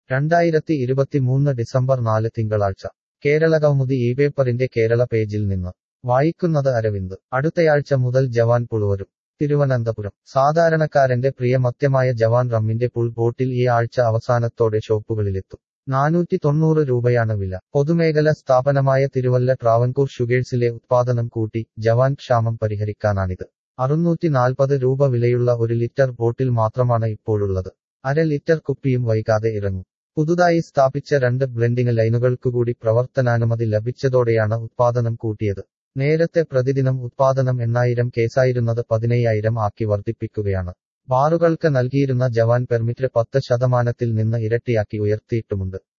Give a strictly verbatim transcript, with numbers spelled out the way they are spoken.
രണ്ടായിരത്തി ഇരുപത്തിമൂന്ന് ഡിസംബർ നാല് തിങ്കളാഴ്ച കേരള കൗമുദി ഈ പേപ്പറിന്റെ കേരള പേജിൽ നിന്ന് വായിക്കുന്നത് അരവിന്ദ് അടുത്തയാഴ്ച മുതൽ ജവാൻ പുളുവരും തിരുവനന്തപുരം സാധാരണക്കാരന്റെ പ്രിയമത്യമായ ജവാൻ റമ്മിന്റെ പുൾ ബോട്ടിൽ ഈ ആഴ്ച അവസാനത്തോടെ ഷോപ്പുകളിലെത്തും നാനൂറ്റി തൊണ്ണൂറ് രൂപയാണ് വില പൊതുമേഖല സ്ഥാപനമായ തിരുവല്ല ട്രാവൻകൂർ ഷുഗേഴ്സിലെ ഉത്പാദനം കൂട്ടി ജവാൻ ക്ഷാമം പരിഹരിക്കാനാണിത് അറുന്നൂറ്റി നാൽപ്പത് രൂപ വിലയുള്ള ഒരു ലിറ്റർ ബോട്ടിൽ മാത്രമാണ് ഇപ്പോഴുള്ളത് അര ലിറ്റർ കുപ്പിയും വൈകാതെ ഇറങ്ങും പുതുതായി സ്ഥാപിച്ച രണ്ട് ബ്ലെൻഡിംഗ് ലൈനുകൾക്കുകൂടി പ്രവർത്തനാനുമതി ലഭിച്ചതോടെയാണ് ഉത്പാദനം കൂട്ടിയത് നേരത്തെ പ്രതിദിനം ഉത്പാദനം എണ്ണായിരം കേസായിരുന്നത് പതിനയ്യായിരം ആക്കി വർദ്ധിപ്പിക്കുകയാണ് ബാറുകൾക്ക് നൽകിയിരുന്ന ജവാൻ പെർമിറ്റ് പത്ത് ശതമാനത്തിൽ നിന്ന് ഇരട്ടിയാക്കി ഉയർത്തിയിട്ടുമുണ്ട്